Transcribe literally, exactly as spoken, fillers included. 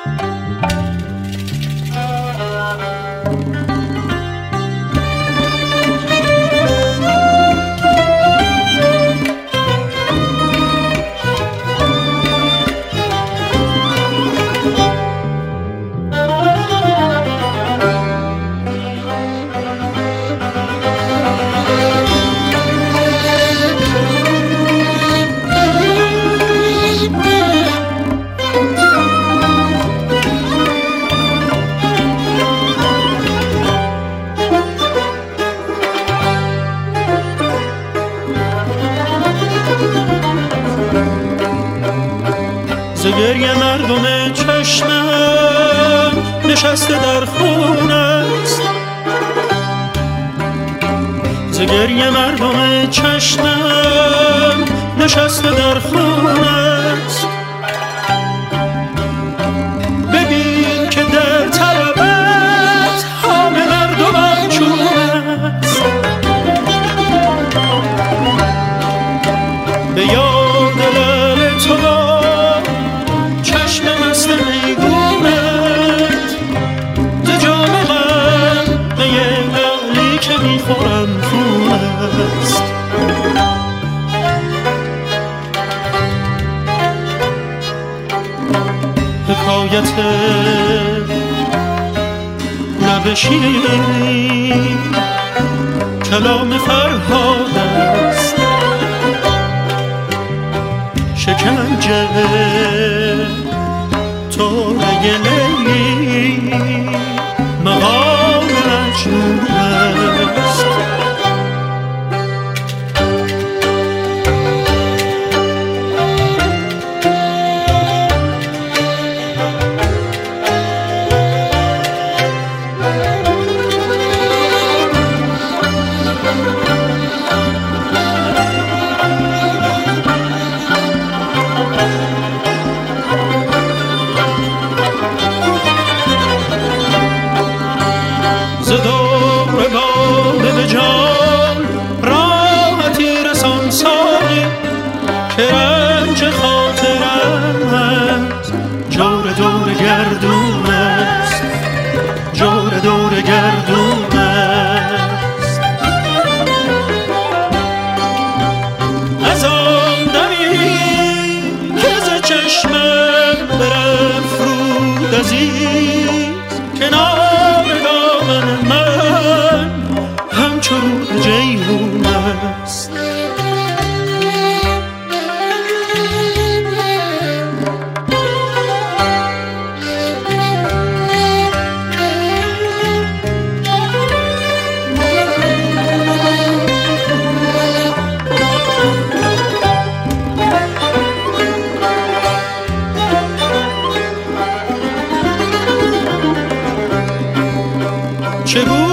ز گریه مردم چشمم نشسته در خون است، ز گریه مردم چشمم نشسته در خون است. ببین که در طلبت حال مردمم چون است، به یاد لعل تو میخورم خون است. حکایت لب شیرین کلام فرهاد است، شکنجه توره لیلی مقام مجنون است. کنار دامن من همچو رود جیهون است. چه